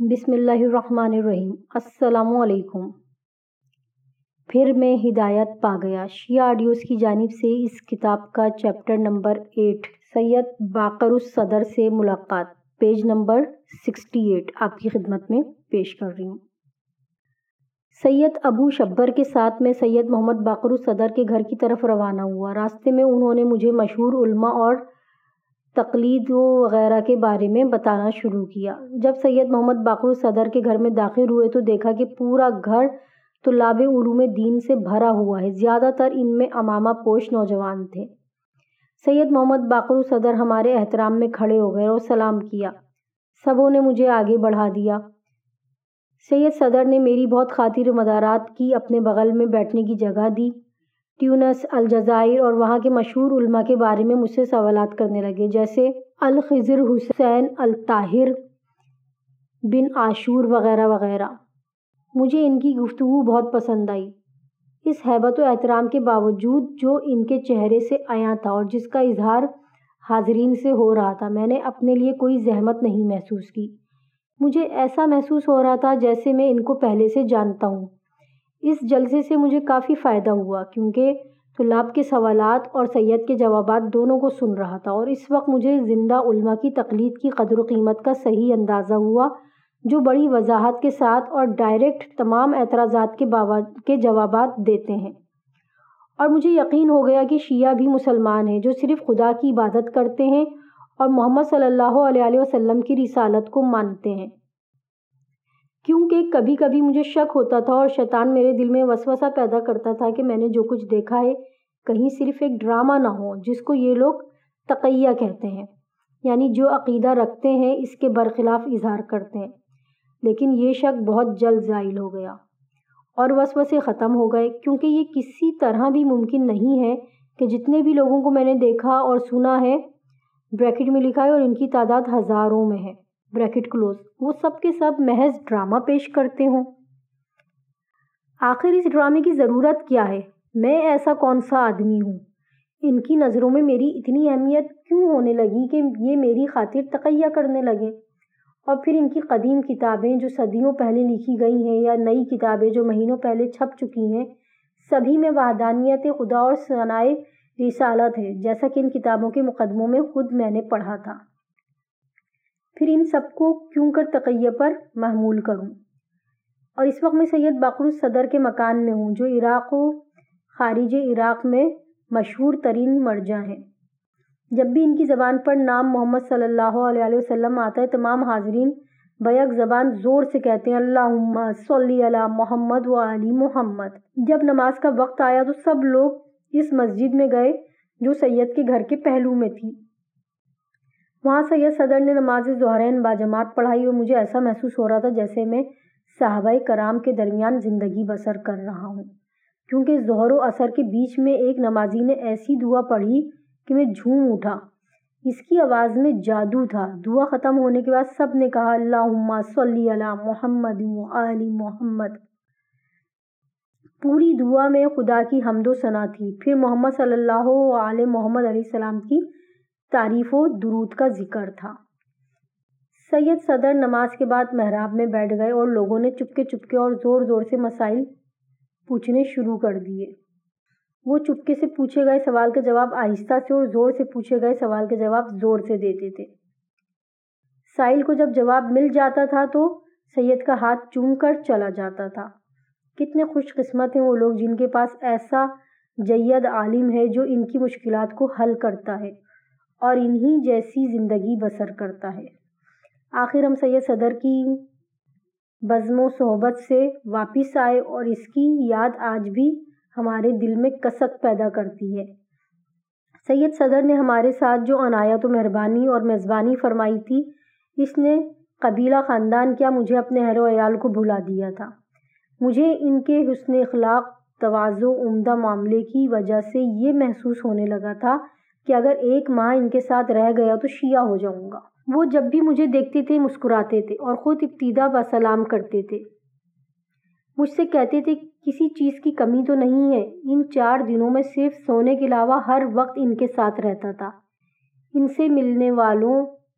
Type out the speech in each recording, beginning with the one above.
بسم اللہ الرحمن الرحیم۔ السلام علیکم۔ پھر میں ہدایت پا گیا شیعہ آڈیوز کی جانب سے اس کتاب کا chapter number 8 Syed Baqir al Sadr سے ملاقات، پیج نمبر 68 آپ کی خدمت میں پیش کر رہی ہوں۔ سید ابو شبر کے ساتھ میں سید محمد باقر الصدر کے گھر کی طرف روانہ ہوا۔ راستے میں انہوں نے مجھے مشہور علماء اور تقلید وغیرہ کے بارے میں بتانا شروع کیا۔ جب سید محمد باقر الصدر کے گھر میں داخل ہوئے تو دیکھا کہ پورا گھر طلاب علوم دین سے بھرا ہوا ہے، زیادہ تر ان میں عمامہ پوش نوجوان تھے۔ سید محمد باقر الصدر ہمارے احترام میں کھڑے ہو گئے اور سلام کیا۔ سبوں نے مجھے آگے بڑھا دیا۔ سید صدر نے میری بہت خاطر مدارات کی، اپنے بغل میں بیٹھنے کی جگہ دی۔ ٹیونس، الجزائر اور وہاں کے مشہور علماء کے بارے میں مجھ سے سوالات کرنے لگے، جیسے الخضر حسین الطاہر بن عاشور وغیرہ وغیرہ۔ مجھے ان کی گفتگو بہت پسند آئی، اس ہیبت و احترام کے باوجود جو ان کے چہرے سے عیاں تھا اور جس کا اظہار حاضرین سے ہو رہا تھا۔ میں نے اپنے لیے کوئی زحمت نہیں محسوس کی، مجھے ایسا محسوس ہو رہا تھا جیسے میں ان کو پہلے سے جانتا ہوں۔ اس جلسے سے مجھے کافی فائدہ ہوا کیونکہ طلاب کے سوالات اور سید کے جوابات دونوں کو سن رہا تھا، اور اس وقت مجھے زندہ علماء کی تقلید کی قدر و قیمت کا صحیح اندازہ ہوا، جو بڑی وضاحت کے ساتھ اور ڈائریکٹ تمام اعتراضات کے جوابات دیتے ہیں۔ اور مجھے یقین ہو گیا کہ شیعہ بھی مسلمان ہیں جو صرف خدا کی عبادت کرتے ہیں اور محمد صلی اللہ علیہ وسلم کی رسالت کو مانتے ہیں۔ کیونکہ کبھی کبھی مجھے شک ہوتا تھا اور شیطان میرے دل میں وسوسہ پیدا کرتا تھا کہ میں نے جو کچھ دیکھا ہے کہیں صرف ایک ڈرامہ نہ ہو، جس کو یہ لوگ تقیہ کہتے ہیں، یعنی جو عقیدہ رکھتے ہیں اس کے برخلاف اظہار کرتے ہیں۔ لیکن یہ شک بہت جلد زائل ہو گیا اور وسوسے ختم ہو گئے، کیونکہ یہ کسی طرح بھی ممکن نہیں ہے کہ جتنے بھی لوگوں کو میں نے دیکھا اور سنا ہے، بریکٹ میں لکھا ہے اور ان کی تعداد ہزاروں میں ہے، بریکٹ کلوز، وہ سب کے سب محض ڈرامہ پیش کرتے ہوں۔ آخر اس ڈرامے کی ضرورت کیا ہے؟ میں ایسا کون سا آدمی ہوں؟ ان کی نظروں میں میری اتنی اہمیت کیوں ہونے لگی کہ یہ میری خاطر تقیہ کرنے لگے؟ اور پھر ان کی قدیم کتابیں جو صدیوں پہلے لکھی گئی ہیں یا نئی کتابیں جو مہینوں پہلے چھپ چکی ہیں، سبھی میں وحدانیت خدا اور ثنائے رسالت ہے، جیسا کہ ان کتابوں کے مقدموں میں خود میں نے پڑھا تھا۔ پھر ان سب کو کیوں کر تقیہ پر محمول کروں؟ اور اس وقت میں سید باقر الصدر کے مکان میں ہوں، جو عراق و خارج عراق میں مشہور ترین مرجع ہیں۔ جب بھی ان کی زبان پر نام محمد صلی اللہ علیہ وسلم آتا ہے، تمام حاضرین بیک زبان زور سے کہتے ہیں اللہم صلی علی محمد و آل محمد۔ جب نماز کا وقت آیا تو سب لوگ اس مسجد میں گئے جو سید کے گھر کے پہلو میں تھی۔ وہاں سید صدر نے نماز ظہرین باجماعت پڑھائی اور مجھے ایسا محسوس ہو رہا تھا جیسے میں صحابہ کرام کے درمیان زندگی بسر کر رہا ہوں، کیونکہ ظہر و عصر کے بیچ میں ایک نمازی نے ایسی دعا پڑھی کہ میں جھوم اٹھا۔ اس کی آواز میں جادو تھا۔ دعا ختم ہونے کے بعد سب نے کہا اللہم صلی علی محمد و آل محمد۔ پوری دعا میں خدا کی حمد و ثنا تھی، پھر محمد صلی اللہ علیہ محمد علیہ السلام کی تعریف و درود کا ذکر تھا۔ سید صدر نماز کے بعد محراب میں بیٹھ گئے اور لوگوں نے چپکے چپکے اور زور زور سے مسائل پوچھنے شروع کر دیے۔ وہ چپکے سے پوچھے گئے سوال کا جواب آہستہ سے اور زور سے پوچھے گئے سوال کا جواب زور سے دیتے تھے۔ سائل کو جب جواب مل جاتا تھا تو سید کا ہاتھ چوم کر چلا جاتا تھا۔ کتنے خوش قسمت ہیں وہ لوگ جن کے پاس ایسا جید عالم ہے جو ان کی مشکلات کو حل کرتا ہے اور انہی جیسی زندگی بسر کرتا ہے۔ آخر ہم سید صدر کی بزم و صحبت سے واپس آئے اور اس کی یاد آج بھی ہمارے دل میں کسک پیدا کرتی ہے۔ سید صدر نے ہمارے ساتھ جو عنایت و مہربانی اور میزبانی فرمائی تھی، اس نے قبیلہ خاندان کیا مجھے اپنے اہل و عیال کو بھلا دیا تھا۔ مجھے ان کے حسن اخلاق، تواضع، عمدہ معاملے کی وجہ سے یہ محسوس ہونے لگا تھا کہ اگر ایک ماہ ان کے ساتھ رہ گیا تو شیعہ ہو جاؤں گا۔ وہ جب بھی مجھے دیکھتے تھے مسکراتے تھے اور خود ابتدا بسلام کرتے تھے۔ مجھ سے کہتے تھے کسی چیز کی کمی تو نہیں ہے؟ ان 4 دنوں میں صرف سونے کے علاوہ ہر وقت ان کے ساتھ رہتا تھا۔ ان سے ملنے والوں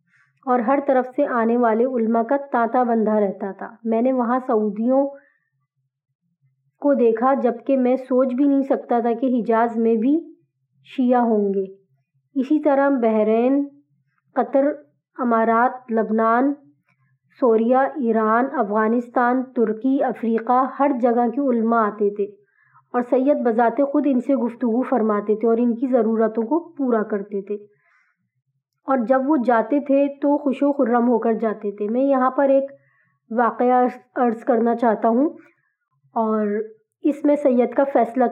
اور ہر طرف سے آنے والے علماء کا تانتا بندھا رہتا تھا۔ میں نے وہاں سعودیوں کو دیکھا، جبکہ میں سوچ بھی نہیں سکتا تھا کہ حجاز میں بھی شیعہ ہوں گے۔ اسی طرح بحرین، قطر، امارات، لبنان، سوریہ، ایران، افغانستان، ترکی، افریقہ، ہر جگہ کے علماء آتے تھے اور سید بذات خود ان سے گفتگو فرماتے تھے اور ان کی ضرورتوں کو پورا کرتے تھے، اور جب وہ جاتے تھے تو خوش و خرم ہو کر جاتے تھے۔ میں یہاں پر ایک واقعہ عرض کرنا چاہتا ہوں اور اس میں سید کا فیصلہ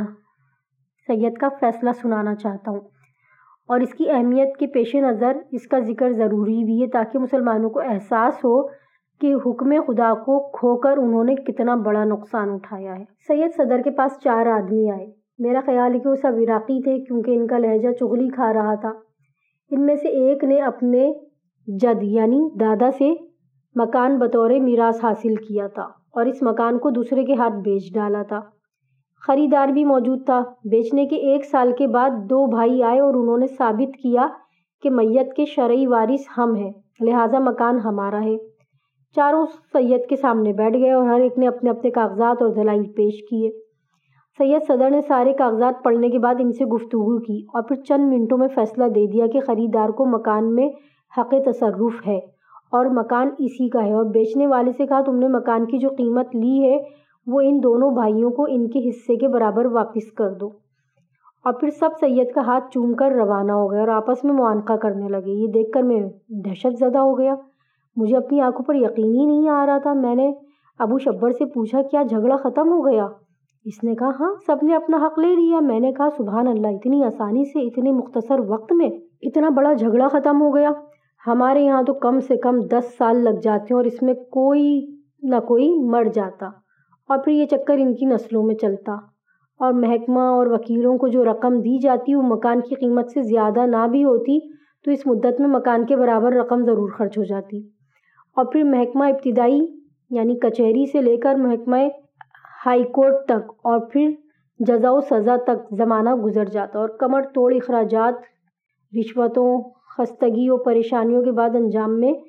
سنانا چاہتا ہوں، اور اس کی اہمیت کے پیش نظر اس کا ذکر ضروری بھی ہے تاکہ مسلمانوں کو احساس ہو کہ حکم خدا کو کھو کر انہوں نے کتنا بڑا نقصان اٹھایا ہے۔ سید صدر کے پاس 4 آدمی آئے۔ میرا خیال ہے کہ وہ سب عراقی تھے کیونکہ ان کا لہجہ چغلی کھا رہا تھا۔ ان میں سے ایک نے اپنے جد یعنی دادا سے مکان بطور میراث حاصل کیا تھا اور اس مکان کو دوسرے کے ہاتھ بیچ ڈالا تھا۔ خریدار بھی موجود تھا۔ بیچنے کے 1 سال کے بعد 2 بھائی آئے اور انہوں نے ثابت کیا کہ میت کے شرعی وارث ہم ہیں، لہٰذا مکان ہمارا ہے۔ چاروں سید کے سامنے بیٹھ گئے اور ہر ایک نے اپنے اپنے کاغذات اور دلائل پیش کیے۔ سید صدر نے سارے کاغذات پڑھنے کے بعد ان سے گفتگو کی اور پھر چند منٹوں میں فیصلہ دے دیا کہ خریدار کو مکان میں حق تصرف ہے اور مکان اسی کا ہے، اور بیچنے والے سے کہا تم نے مکان کی جو قیمت لی ہے وہ ان دونوں بھائیوں کو ان کے حصے کے برابر واپس کر دو۔ اور پھر سب سید کا ہاتھ چوم کر روانہ ہو گئے اور آپس میں معانقہ کرنے لگے۔ یہ دیکھ کر میں دہشت زدہ ہو گیا، مجھے اپنی آنکھوں پر یقین ہی نہیں آ رہا تھا۔ میں نے ابو شبر سے پوچھا کیا جھگڑا ختم ہو گیا؟ اس نے کہا ہاں، سب نے اپنا حق لے لیا۔ میں نے کہا سبحان اللہ، اتنی آسانی سے اتنے مختصر وقت میں اتنا بڑا جھگڑا ختم ہو گیا؟ ہمارے یہاں تو کم سے کم 10 سال لگ جاتے ہیں اور اس میں کوئی نہ کوئی مر جاتا اور پھر یہ چکر ان کی نسلوں میں چلتا، اور محکمہ اور وکیلوں کو جو رقم دی جاتی وہ مکان کی قیمت سے زیادہ نہ بھی ہوتی تو اس مدت میں مکان کے برابر رقم ضرور خرچ ہو جاتی، اور پھر محکمہ ابتدائی یعنی کچہری سے لے کر محکمہ ہائی کورٹ تک اور پھر جزا و سزا تک زمانہ گزر جاتا، اور کمر توڑ اخراجات، رشوتوں، خستگی و پریشانیوں کے بعد انجام میں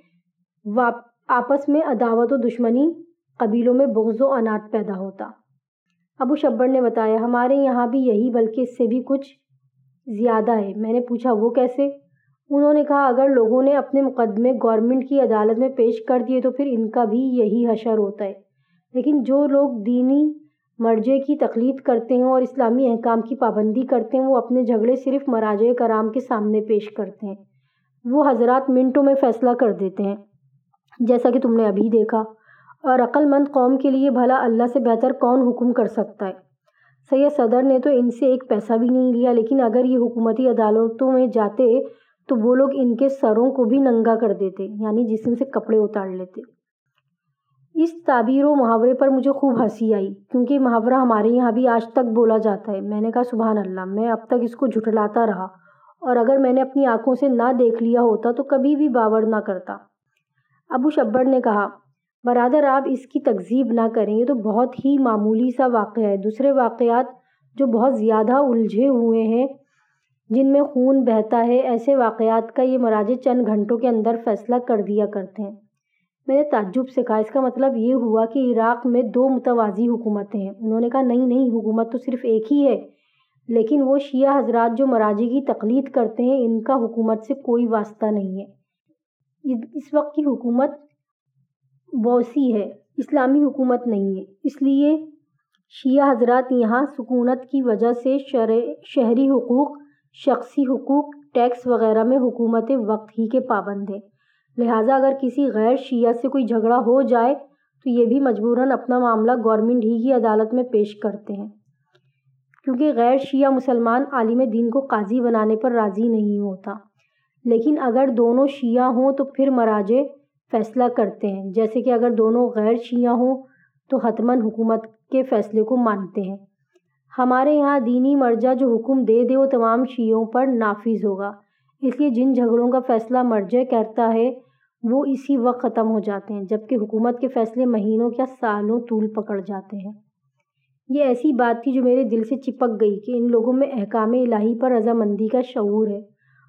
آپس میں عداوت و دشمنی، قبیلوں میں بغض و عناد پیدا ہوتا۔ ابو شبر نے بتایا ہمارے یہاں بھی یہی، بلکہ اس سے بھی کچھ زیادہ ہے۔ میں نے پوچھا وہ کیسے؟ انہوں نے کہا اگر لوگوں نے اپنے مقدمے گورنمنٹ کی عدالت میں پیش کر دیے تو پھر ان کا بھی یہی حشر ہوتا ہے، لیکن جو لوگ دینی مرجع کی تقلید کرتے ہیں اور اسلامی احکام کی پابندی کرتے ہیں وہ اپنے جھگڑے صرف مراجع کرام کے سامنے پیش کرتے ہیں، وہ حضرات منٹوں میں فیصلہ کر دیتے ہیں جیسا کہ تم نے ابھی دیکھا، اور عقل مند قوم کے لیے بھلا اللہ سے بہتر کون حکم کر سکتا ہے؟ سید صدر نے تو ان سے 1 پیسہ بھی نہیں لیا، لیکن اگر یہ حکومتی عدالتوں میں جاتے تو وہ لوگ ان کے سروں کو بھی ننگا کر دیتے، یعنی جسم سے کپڑے اتار لیتے۔ اس تعبیر و محاورے پر مجھے خوب ہنسی آئی کیونکہ یہ محاورہ ہمارے یہاں بھی آج تک بولا جاتا ہے۔ میں نے کہا سبحان اللہ، میں اب تک اس کو جھٹلاتا رہا اور اگر میں نے اپنی آنکھوں سے نہ دیکھ لیا ہوتا تو کبھی بھی باور نہ کرتا۔ ابو شبر نے کہا برادر آپ اس کی تکذیب نہ کریں، یہ تو بہت ہی معمولی سا واقعہ ہے۔ دوسرے واقعات جو بہت زیادہ الجھے ہوئے ہیں، جن میں خون بہتا ہے، ایسے واقعات کا یہ مراجع چند گھنٹوں کے اندر فیصلہ کر دیا کرتے ہیں۔ میں نے تعجب سے کہا اس کا مطلب یہ ہوا کہ عراق میں 2 متوازی حکومتیں ہیں؟ انہوں نے کہا نہیں، حکومت تو صرف ایک ہی ہے، لیکن وہ شیعہ حضرات جو مراجع کی تقلید کرتے ہیں ان کا حکومت سے کوئی واسطہ نہیں ہے۔ اس وقت کی حکومت بوسی ہے، اسلامی حکومت نہیں ہے، اس لیے شیعہ حضرات یہاں سکونت کی وجہ سے شہری حقوق، شخصی حقوق، ٹیکس وغیرہ میں حکومت وقت ہی کے پابند ہیں، لہٰذا اگر کسی غیر شیعہ سے کوئی جھگڑا ہو جائے تو یہ بھی مجبوراً اپنا معاملہ گورنمنٹ ہی کی عدالت میں پیش کرتے ہیں، کیونکہ غیر شیعہ مسلمان عالم دین کو قاضی بنانے پر راضی نہیں ہوتا، لیکن اگر دونوں شیعہ ہوں تو پھر مراجع فیصلہ کرتے ہیں، جیسے کہ اگر دونوں غیر شیعہ ہوں تو حتماً حکومت کے فیصلے کو مانتے ہیں۔ ہمارے یہاں دینی مرجع جو حکم دے وہ تمام شیعوں پر نافذ ہوگا، اس لیے جن جھگڑوں کا فیصلہ مرجع کرتا ہے وہ اسی وقت ختم ہو جاتے ہیں، جبکہ حکومت کے فیصلے مہینوں یا سالوں طول پکڑ جاتے ہیں۔ یہ ایسی بات تھی جو میرے دل سے چپک گئی کہ ان لوگوں میں احکام الہی پر رضامندی کا شعور ہے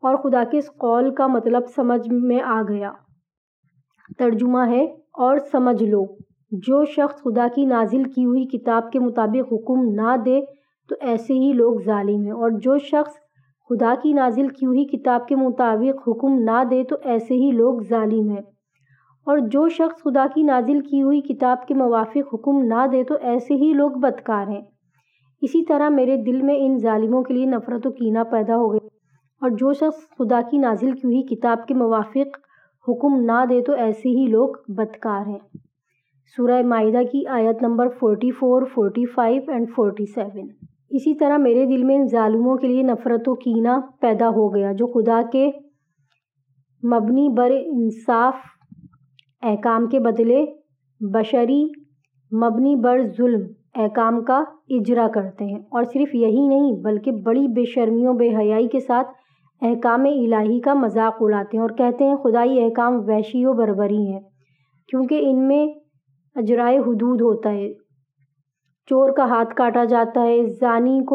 اور خدا کے اس قول کا مطلب سمجھ میں آ گیا۔ ترجمہ ہے اور سمجھ لو، جو شخص خدا کی نازل کی ہوئی کتاب کے مطابق حکم نہ دے تو ایسے ہی لوگ ظالم ہیں، اور جو شخص خدا کی نازل کی ہوئی کتاب کے مطابق حکم نہ دے تو ایسے ہی لوگ ظالم ہیں، اور جو شخص خدا کی نازل کی ہوئی کتاب کے موافق حکم نہ دے تو ایسے ہی لوگ بدکار ہیں۔ اسی طرح میرے دل میں ان ظالموں کے لیے نفرت و کینہ پیدا ہو گئی، اور جو شخص خدا کی نازل کی ہوئی کتاب کے موافق حکم نہ دے تو ایسے ہی لوگ بدکار ہیں۔ سورہ مائدہ کی آیت نمبر 44، 45 اور 47۔ اسی طرح میرے دل میں ان ظالموں کے لیے نفرت و کینہ پیدا ہو گیا جو خدا کے مبنی بر انصاف احکام کے بدلے بشری مبنی بر ظلم احکام کا اجرا کرتے ہیں، اور صرف یہی نہیں بلکہ بڑی بے شرمی و بے حیائی کے ساتھ احکام الہی کا مذاق اڑاتے ہیں اور کہتے ہیں خدائی احکام وحشی و بربری ہیں کیونکہ ان میں اجرائے حدود ہوتا ہے، چور کا ہاتھ کاٹا جاتا ہے، زانی کو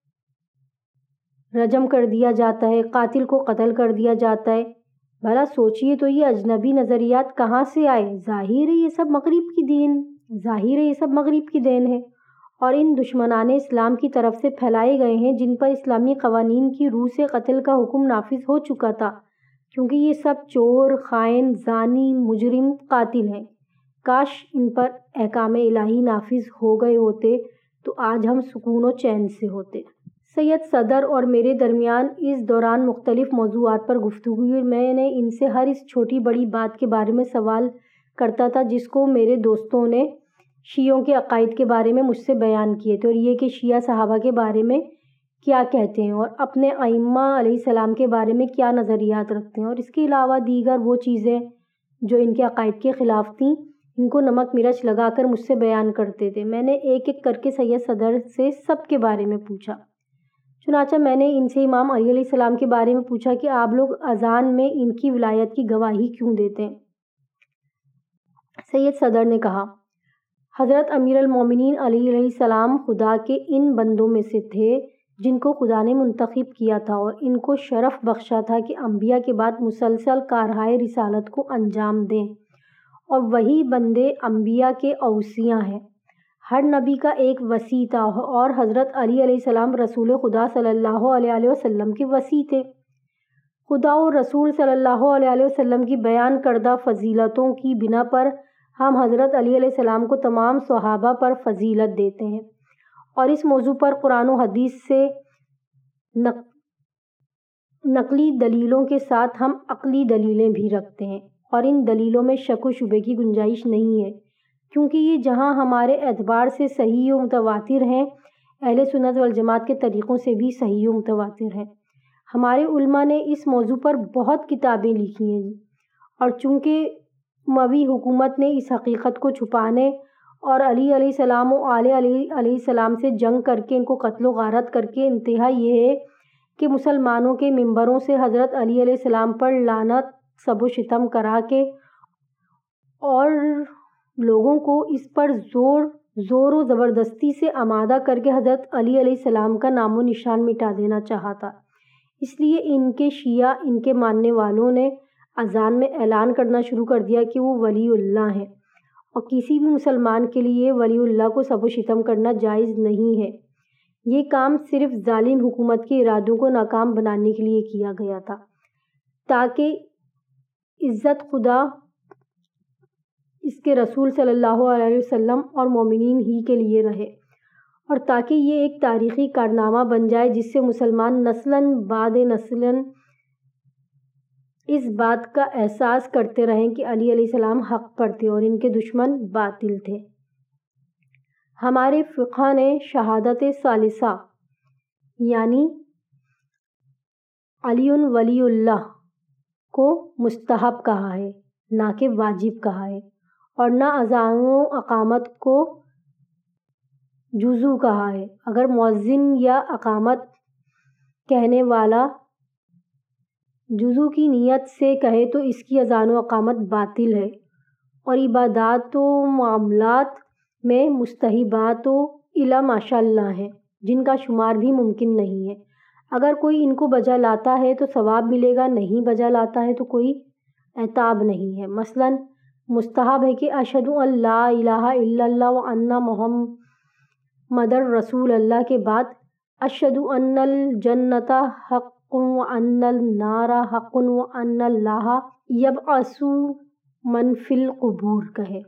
رجم کر دیا جاتا ہے، قاتل کو قتل کر دیا جاتا ہے۔ بھلا سوچئے تو یہ اجنبی نظریات کہاں سے آئے؟ ظاہر ہے یہ سب مغرب کی دین ہے، اور ان دشمنان اسلام کی طرف سے پھیلائے گئے ہیں جن پر اسلامی قوانین کی روح سے قتل کا حکم نافذ ہو چکا تھا، کیونکہ یہ سب چور، خائن، زانی، مجرم، قاتل ہیں۔ کاش ان پر احکام الہی نافذ ہو گئے ہوتے تو آج ہم سکون و چین سے ہوتے۔ سید صدر اور میرے درمیان اس دوران مختلف موضوعات پر گفتگو ہوئی، اور میں نے ان سے ہر اس چھوٹی بڑی بات کے بارے میں سوال کرتا تھا جس کو میرے دوستوں نے شیعوں کے عقائد کے بارے میں مجھ سے بیان کیے تھے، اور یہ کہ شیعہ صحابہ کے بارے میں کیا کہتے ہیں اور اپنے ائمہ علیہ السلام کے بارے میں کیا نظریات رکھتے ہیں، اور اس کے علاوہ دیگر وہ چیزیں جو ان کے عقائد کے خلاف تھیں ان کو نمک مرچ لگا کر مجھ سے بیان کرتے تھے۔ میں نے ایک ایک کر کے سید صدر سے سب کے بارے میں پوچھا۔ چنانچہ میں نے ان سے امام علی علیہ السلام کے بارے میں پوچھا کہ آپ لوگ اذان میں ان کی ولایت کی گواہی کیوں دیتے ہیں؟ سید صدر نے کہا، حضرت امیر المومنین علی علیہ السلام خدا کے ان بندوں میں سے تھے جن کو خدا نے منتخب کیا تھا اور ان کو شرف بخشا تھا کہ انبیاء کے بعد مسلسل کارہائے رسالت کو انجام دیں، اور وہی بندے انبیاء کے اوصیاء ہیں۔ ہر نبی کا ایک وصی تھا، اور حضرت علی علیہ السلام رسول خدا صلی اللہ علیہ وسلم کے وصی تھے۔ خدا اور رسول صلی اللہ علیہ وسلم کی بیان کردہ فضیلتوں کی بنا پر ہم حضرت علی علیہ السلام کو تمام صحابہ پر فضیلت دیتے ہیں، اور اس موضوع پر قرآن و حدیث سے نقلی دلیلوں کے ساتھ ہم عقلی دلیلیں بھی رکھتے ہیں، اور ان دلیلوں میں شک و شبہ کی گنجائش نہیں ہے، کیونکہ یہ جہاں ہمارے اعتبار سے صحیح و متواتر ہیں، اہل سنت والجماعت کے طریقوں سے بھی صحیح و متواتر ہیں۔ ہمارے علماء نے اس موضوع پر بہت کتابیں لکھی ہیں، اور چونکہ اموی حکومت نے اس حقیقت کو چھپانے اور علی علیہ السلام و آل علی علیہ السلام سے جنگ کر کے ان کو قتل و غارت کر کے انتہا یہ ہے کہ مسلمانوں کے ممبروں سے حضرت علی علیہ السلام پر لعنت، سب و شتم کرا کے اور لوگوں کو اس پر زور و زبردستی سے آمادہ کر کے حضرت علی علیہ السلام کا نام و نشان مٹا دینا چاہا تھا۔ اس لیے ان کے شیعہ، ان کے ماننے والوں نے اذان میں اعلان کرنا شروع کر دیا کہ وہ ولی اللہ ہیں، اور کسی بھی مسلمان کے لیے ولی اللہ کو سب و شتم کرنا جائز نہیں ہے۔ یہ کام صرف ظالم حکومت کے ارادوں کو ناکام بنانے کے لیے کیا گیا تھا، تاکہ عزت خدا، اس کے رسول صلی اللہ علیہ وسلم اور مومنین ہی کے لیے رہے، اور تاکہ یہ ایک تاریخی کارنامہ بن جائے جس سے مسلمان نسلاً بعد نسلاً اس بات کا احساس کرتے رہیں کہ علی علیہ السلام حق پر تھے اور ان کے دشمن باطل تھے۔ ہمارے فقہ نے شہادت ثالثہ یعنی علی ولی اللہ کو مستحب کہا ہے، نہ کہ واجب کہا ہے، اور نہ اذان و اقامت کو جزو کہا ہے۔ اگر مؤذن یا اقامت کہنے والا جزو کی نیت سے کہے تو اس کی اذان و اقامت باطل ہے، اور عبادات و معاملات میں مستحبات و الا ماشاء اللہ ہیں جن کا شمار بھی ممکن نہیں ہے۔ اگر کوئی ان کو بجا لاتا ہے تو ثواب ملے گا، نہیں بجا لاتا ہے تو کوئی عتاب نہیں ہے۔ مثلاً مستحب ہے کہ اشہد ان لا الہ الا اللہ وان محمد رسول اللہ کے بعد اشہد ان الجنۃ حق وان النار حق وان اللہ یبعث من فی القبور کہے۔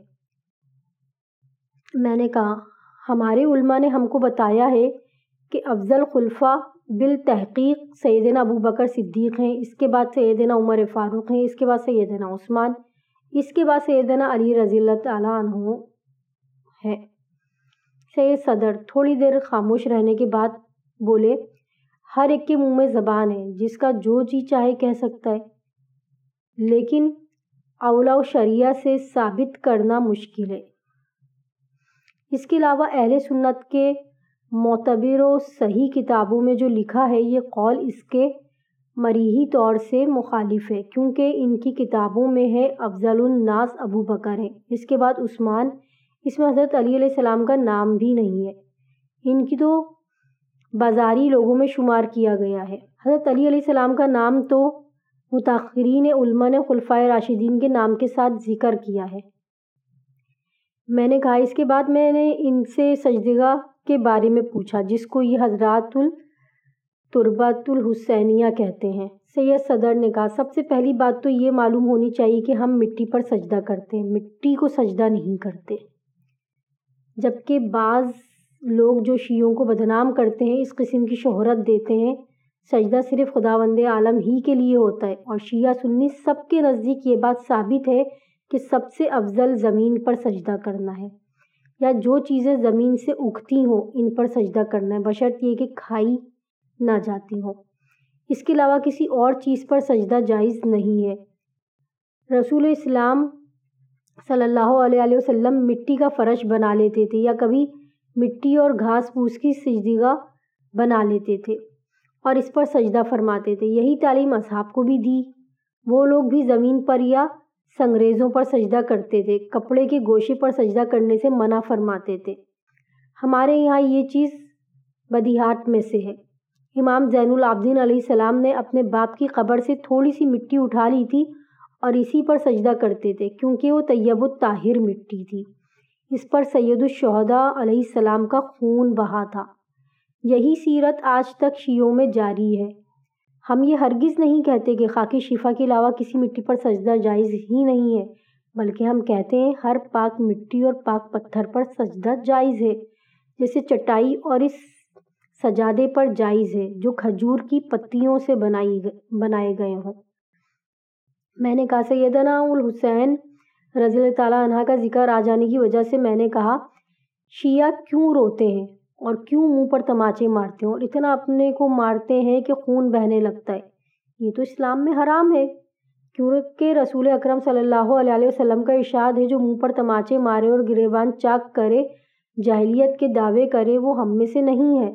میں نے کہا ہمارے علماء نے ہم کو بتایا ہے کہ افضل خلفاء بالتحقیق سیدنا ابو بکر صدیق ہیں، اس کے بعد سیدنا عمر فاروق ہیں، اس کے بعد سیدنا عثمان، اس کے بعد سیدنا علی رضی اللہ تعالیٰ عنہ ہے۔ سید صدر تھوڑی دیر خاموش رہنے کے بعد بولے، ہر ایک کے منہ میں زبان ہے، جس کا جو جی چاہے کہہ سکتا ہے، لیکن اولا و شریعہ سے ثابت کرنا مشکل ہے۔ اس کے علاوہ اہل سنت کے معتبر و صحیح کتابوں میں جو لکھا ہے یہ قول اس کے مریحی طور سے مخالف ہے، کیونکہ ان کی کتابوں میں ہے افضل الناس ابو بکر ہیں، اس کے بعد عثمان، اس میں حضرت علی علیہ السلام کا نام بھی نہیں ہے، ان کی تو بازاری لوگوں میں شمار کیا گیا ہے۔ حضرت علی علیہ السلام کا نام تو متاخرین علماء نے خلفائے راشدین کے نام کے ساتھ ذکر کیا ہے۔ میں نے کہا اس کے بعد میں نے ان سے سجدگاہ کے بارے میں پوچھا، جس کو یہ حضرات التربۃ الحسینیہ کہتے ہیں۔ سید صدر نے کہا سب سے پہلی بات تو یہ معلوم ہونی چاہیے کہ ہم مٹی پر سجدہ کرتے ہیں، مٹی کو سجدہ نہیں کرتے، جبکہ بعض لوگ جو شیعوں کو بدنام کرتے ہیں اس قسم کی شہرت دیتے ہیں سجدہ صرف خداوند عالم ہی کے لیے ہوتا ہے، اور شیعہ سنی سب کے نزدیک یہ بات ثابت ہے کہ سب سے افضل زمین پر سجدہ کرنا ہے، یا جو چیزیں زمین سے اگتی ہوں ان پر سجدہ کرنا ہے، بشرط یہ کہ کھائی نہ جاتی ہوں۔ اس کے علاوہ کسی اور چیز پر سجدہ جائز نہیں ہے۔ رسول اسلام صلی اللہ علیہ وسلم مٹی کا فرش بنا لیتے تھے، یا کبھی مٹی اور گھاس پھوس کی سجدگاہ بنا لیتے تھے اور اس پر سجدہ فرماتے تھے۔ یہی تعلیم اصحاب کو بھی دی۔ وہ لوگ بھی زمین پر یا سنگریزوں پر سجدہ کرتے تھے، کپڑے کے گوشے پر سجدہ کرنے سے منع فرماتے تھے۔ ہمارے یہاں یہ چیز بدیہات میں سے ہے۔ امام زین العابدین علیہ السلام نے اپنے باپ کی قبر سے تھوڑی سی مٹی اٹھا لی تھی اور اسی پر سجدہ کرتے تھے، کیونکہ وہ طیب الطاہر مٹی تھی، اس پر سید الشہداء علیہ السلام کا خون بہا تھا۔ یہی سیرت آج تک شیعوں میں جاری ہے۔ ہم یہ ہرگز نہیں کہتے کہ خاک شفا کے علاوہ کسی مٹی پر سجدہ جائز ہی نہیں ہے، بلکہ ہم کہتے ہیں ہر پاک مٹی اور پاک پتھر پر سجدہ جائز ہے، جیسے چٹائی اور اس سجادے پر جائز ہے جو کھجور کی پتیوں سے بنائے گئے ہوں۔ میں نے کہا سیدنا الحسین رضی اللہ تعالیٰ عنہ کا ذکر آ جانے کی وجہ سے میں نے کہا شیعہ کیوں روتے ہیں اور کیوں منہ پر تماچے مارتے ہیں اور اتنا اپنے کو مارتے ہیں کہ خون بہنے لگتا ہے؟ یہ تو اسلام میں حرام ہے، کیونکہ رسول اکرم صلی اللہ علیہ وسلم کا ارشاد ہے جو منہ پر تماچے مارے اور گریبان چاک کرے، جاہلیت کے دعوے کرے، وہ ہم میں سے نہیں ہے۔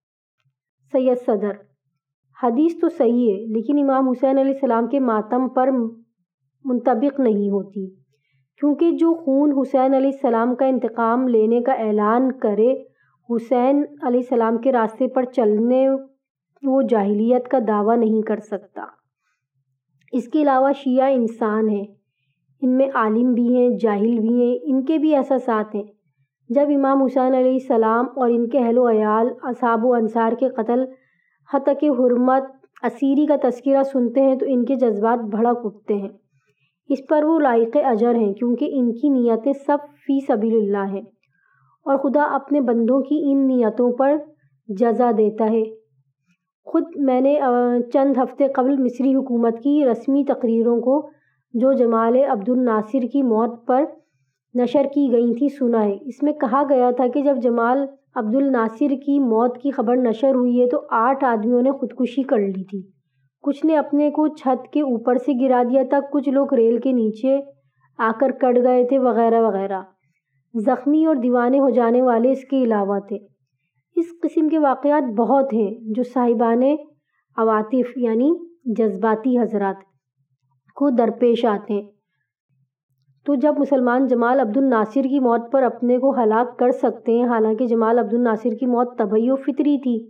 سید صدر: حدیث تو صحیح ہے، لیکن امام حسین علیہ السلام کے ماتم پر منطبق نہیں ہوتی، کیونکہ جو خون حسین علیہ السلام کا انتقام لینے کا اعلان کرے، حسین علیہ السلام کے راستے پر چلنے وہ جاہلیت کا دعویٰ نہیں کر سکتا۔ اس کے علاوہ شیعہ انسان ہیں، ان میں عالم بھی ہیں، جاہل بھی ہیں، ان کے بھی احساسات ہیں۔ جب امام حسین علیہ السلام اور ان کے اہل و عیال، اصحاب و انصار کے قتل، ہتک حرمت، اسیری کا تذکرہ سنتے ہیں تو ان کے جذبات بھڑک اٹھتے ہیں۔ اس پر وہ لائق اجر ہیں، کیونکہ ان کی نیتیں سب فی سبیل اللہ ہیں، اور خدا اپنے بندوں کی ان نیتوں پر جزا دیتا ہے۔ خود میں نے چند ہفتے قبل مصری حکومت کی رسمی تقریروں کو جو جمال عبد الناصر کی موت پر نشر کی گئی تھیں سنا ہے۔ اس میں کہا گیا تھا کہ جب جمال عبد الناصر کی موت کی خبر نشر ہوئی ہے تو 8 آدمیوں نے خودکشی کر لی تھی، کچھ نے اپنے کو چھت کے اوپر سے گرا دیا تھا، کچھ لوگ ریل کے نیچے آ کر کٹ گئے تھے، وغیرہ وغیرہ۔ زخمی اور دیوانے ہو جانے والے اس کے علاوہ تھے۔ اس قسم کے واقعات بہت ہیں جو صاحبان عواطف یعنی جذباتی حضرات کو درپیش آتے ہیں۔ تو جب مسلمان جمال عبد الناصر کی موت پر اپنے کو ہلاک کر سکتے ہیں، حالانکہ جمال عبد الناصر کی موت طبعی و فطری تھی،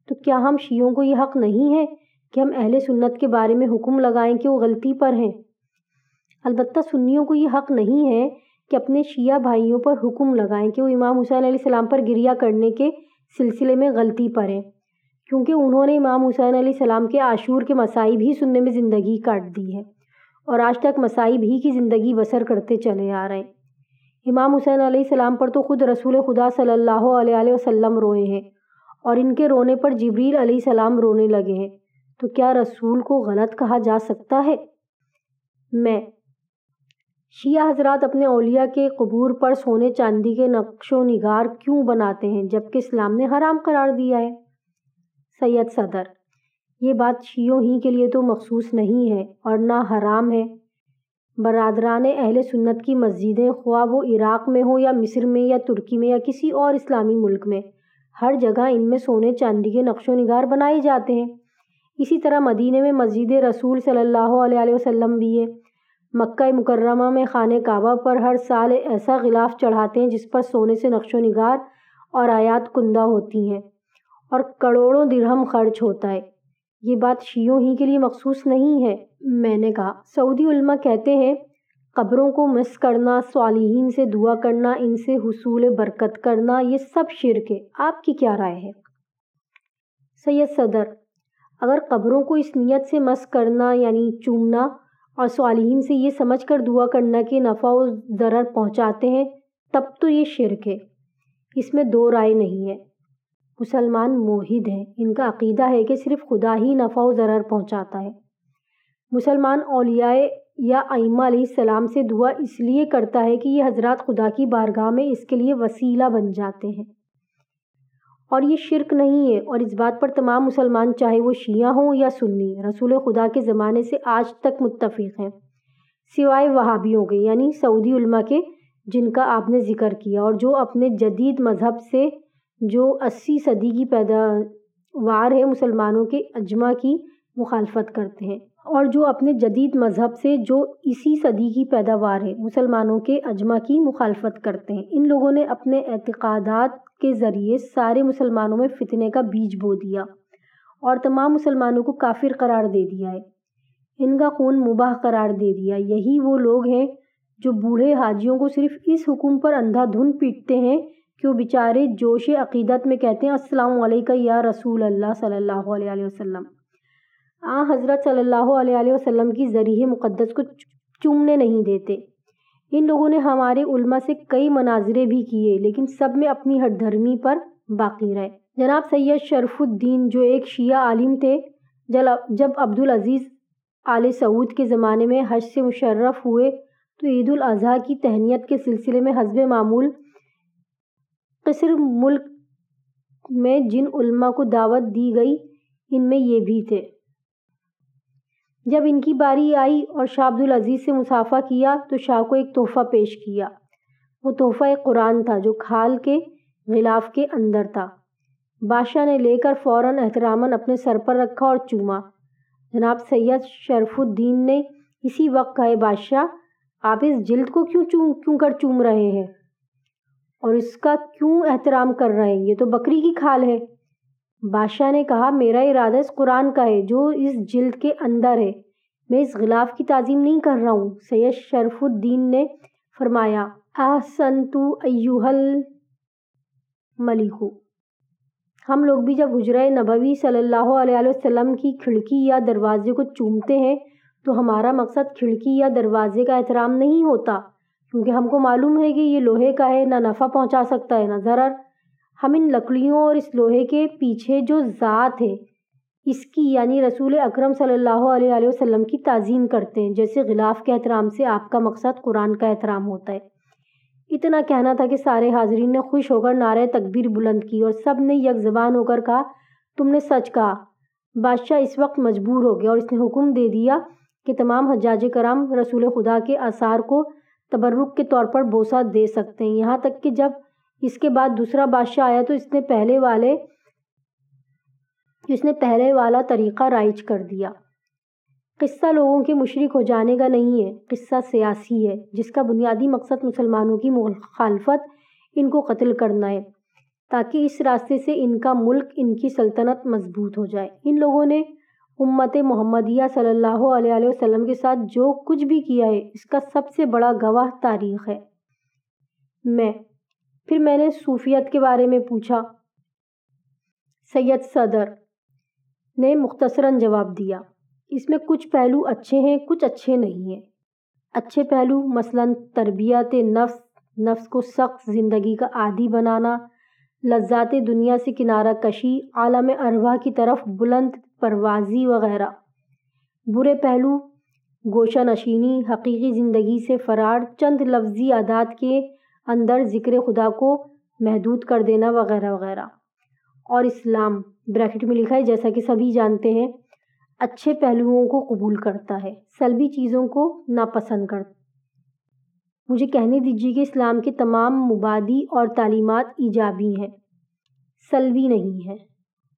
تو کیا ہم شیعوں کو یہ حق نہیں ہے کہ ہم اہل سنت کے بارے میں حکم لگائیں کہ وہ غلطی پر ہیں؟ البتہ سنیوں کو یہ حق نہیں ہے کہ اپنے شیعہ بھائیوں پر حکم لگائیں کہ وہ امام حسین علیہ السلام پر گریہ کرنے کے سلسلے میں غلطی پر ہیں، کیونکہ انہوں نے امام حسین علیہ السلام کے عاشور کے مصائب ہی سننے میں زندگی کاٹ دی ہے اور آج تک مصائب ہی کی زندگی بسر کرتے چلے آ رہے ہیں۔ امام حسین علیہ السلام پر تو خود رسول خدا صلی اللہ علیہ وسلم روئے ہیں اور ان کے رونے پر جبریل علیہ السلام رونے لگے ہیں، تو کیا رسول کو غلط کہا جا سکتا ہے؟ شیعہ حضرات اپنے اولیاء کے قبور پر سونے چاندی کے نقش و نگار کیوں بناتے ہیں جبکہ اسلام نے حرام قرار دیا ہے؟ سید صدر: یہ بات شیعوں ہی کے لیے تو مخصوص نہیں ہے اور نہ حرام ہے۔ برادران اہل سنت کی مسجدیں خواہ وہ عراق میں ہوں یا مصر میں یا ترکی میں یا کسی اور اسلامی ملک میں، ہر جگہ ان میں سونے چاندی کے نقش و نگار بنائے جاتے ہیں۔ اسی طرح مدینے میں مسجد رسول صلی اللہ علیہ وسلم بھی ہے۔ مکہ مکرمہ میں خانہ کعبہ پر ہر سال ایسا غلاف چڑھاتے ہیں جس پر سونے سے نقش و نگار اور آیات کندہ ہوتی ہیں اور کروڑوں درہم خرچ ہوتا ہے۔ یہ بات شیعوں ہی کے لیے مخصوص نہیں ہے۔ میں نے کہا، سعودی علماء کہتے ہیں قبروں کو مس کرنا، صالحین سے دعا کرنا، ان سے حصول برکت کرنا، یہ سب شرک ہے۔ آپ کی کیا رائے ہے؟ سید صدر: اگر قبروں کو اس نیت سے مس کرنا یعنی چومنا اور صالحین سے یہ سمجھ کر دعا کرنا کہ نفع و ضرر پہنچاتے ہیں تب تو یہ شرک ہے، اس میں دو رائے نہیں ہے۔ مسلمان موحد ہیں، ان کا عقیدہ ہے کہ صرف خدا ہی نفع و ضرر پہنچاتا ہے۔ مسلمان اولیاء یا ائمہ علیہ السلام سے دعا اس لیے کرتا ہے کہ یہ حضرات خدا کی بارگاہ میں اس کے لیے وسیلہ بن جاتے ہیں اور یہ شرک نہیں ہے، اور اس بات پر تمام مسلمان چاہے وہ شیعہ ہوں یا سنی رسول خدا کے زمانے سے آج تک متفق ہیں، سوائے وہابیوں کے یعنی سعودی علماء کے جن کا آپ نے ذکر کیا، اور جو اپنے جدید مذہب سے جو 80 صدی کی پیداوار ہے مسلمانوں کے اجماع کی مخالفت کرتے ہیں، اور جو اپنے جدید مذہب سے جو اسی صدی کی پیداوار ہے مسلمانوں کے اجماع کی مخالفت کرتے ہیں۔ ان لوگوں نے اپنے اعتقادات کے ذریعے سارے مسلمانوں میں فتنے کا بیج بو دیا اور تمام مسلمانوں کو کافر قرار دے دیا ہے، ان کا خون مباح قرار دے دیا۔ یہی وہ لوگ ہیں جو بوڑھے حاجیوں کو صرف اس حکم پر اندھا دھند پیٹتے ہیں کہ وہ بیچارے جوش عقیدت میں کہتے ہیں السلام علیکہ یا رسول اللہ صلی اللہ علیہ وسلم۔ حضرت صلی اللہ علیہ وسلم کی ذریح مقدس کو چومنے نہیں دیتے۔ ان لوگوں نے ہمارے علماء سے کئی مناظرے بھی کیے لیکن سب میں اپنی ہٹ دھرمی پر باقی رہے۔ جناب سید شرف الدین جو ایک شیعہ عالم تھے، جب عبدالعزیز آل سعود کے زمانے میں حج سے مشرف ہوئے تو عید الاضحیٰ کی تہنیت کے سلسلے میں حسب معمول قصر ملک میں جن علماء کو دعوت دی گئی ان میں یہ بھی تھے۔ جب ان کی باری آئی اور شاہ عبدالعزیز سے مصافحہ کیا تو شاہ کو ایک تحفہ پیش کیا۔ وہ تحفہ ایک قرآن تھا جو کھال کے غلاف کے اندر تھا۔ بادشاہ نے لے کر فوراً احتراماً اپنے سر پر رکھا اور چوما۔ جناب سید شرف الدین نے اسی وقت کہا، بادشاہ آپ اس جلد کو کیوں کر چوم رہے ہیں اور اس کا کیوں احترام کر رہے ہیں؟ یہ تو بکری کی کھال ہے۔ بادشاہ نے کہا، میرا ارادہ اس قرآن کا ہے جو اس جلد کے اندر ہے، میں اس غلاف کی تعظیم نہیں کر رہا ہوں۔ سید شرف الدین نے فرمایا، احسنتُ ایھا الملک۔ ہم لوگ بھی جب حجرہ نبوی صلی اللہ علیہ وسلم کی کھڑکی یا دروازے کو چومتے ہیں تو ہمارا مقصد کھڑکی یا دروازے کا احترام نہیں ہوتا، کیونکہ ہم کو معلوم ہے کہ یہ لوہے کا ہے، نہ نفع پہنچا سکتا ہے نہ ضرر۔ ہم ان لکڑیوں اور اس لوہے کے پیچھے جو ذات ہے اس کی یعنی رسول اکرم صلی اللہ علیہ وسلم کی تعظیم کرتے ہیں، جیسے غلاف کے احترام سے آپ کا مقصد قرآن کا احترام ہوتا ہے۔ اتنا کہنا تھا کہ سارے حاضرین نے خوش ہو کر نعرہ تکبیر بلند کی اور سب نے یک زبان ہو کر کہا، تم نے سچ کہا۔ بادشاہ اس وقت مجبور ہو گیا اور اس نے حکم دے دیا کہ تمام حجاج کرام رسول خدا کے آثار کو تبرک کے طور پر بوسہ دے سکتے ہیں، یہاں تک کہ جب اس کے بعد دوسرا بادشاہ آیا تو اس نے پہلے والا طریقہ رائج کر دیا۔ قصہ لوگوں کے مشرک ہو جانے کا نہیں ہے، قصہ سیاسی ہے جس کا بنیادی مقصد مسلمانوں کی مخالفت، ان کو قتل کرنا ہے۔ تاکہ اس راستے سے ان کا ملک، ان کی سلطنت مضبوط ہو جائے۔ ان لوگوں نے امت محمدیہ صلی اللہ علیہ وسلم کے ساتھ جو کچھ بھی کیا ہے، اس کا سب سے بڑا گواہ تاریخ ہے۔ پھر میں نے صوفیت کے بارے میں پوچھا۔ سید صدر نے مختصراً جواب دیا، اس میں کچھ پہلو اچھے ہیں، کچھ اچھے نہیں ہیں۔ اچھے پہلو مثلاً تربیت نفس کو سخت زندگی کا عادی بنانا، لذات دنیا سے کنارہ کشی، عالم ارواح کی طرف بلند پروازی وغیرہ۔ برے پہلو گوشہ نشینی، حقیقی زندگی سے فرار، چند لفظی عادات کے اندر ذکر خدا کو محدود کر دینا وغیرہ وغیرہ۔ اور اسلام بریکٹ میں لکھا ہے جیسا کہ سبھی جانتے ہیں، اچھے پہلوؤں کو قبول کرتا ہے، سلبی چیزوں کو ناپسند کرتا ہے۔ مجھے کہنے دیجیے کہ اسلام کے تمام مبادی اور تعلیمات ایجابی ہیں، سلبی نہیں ہیں۔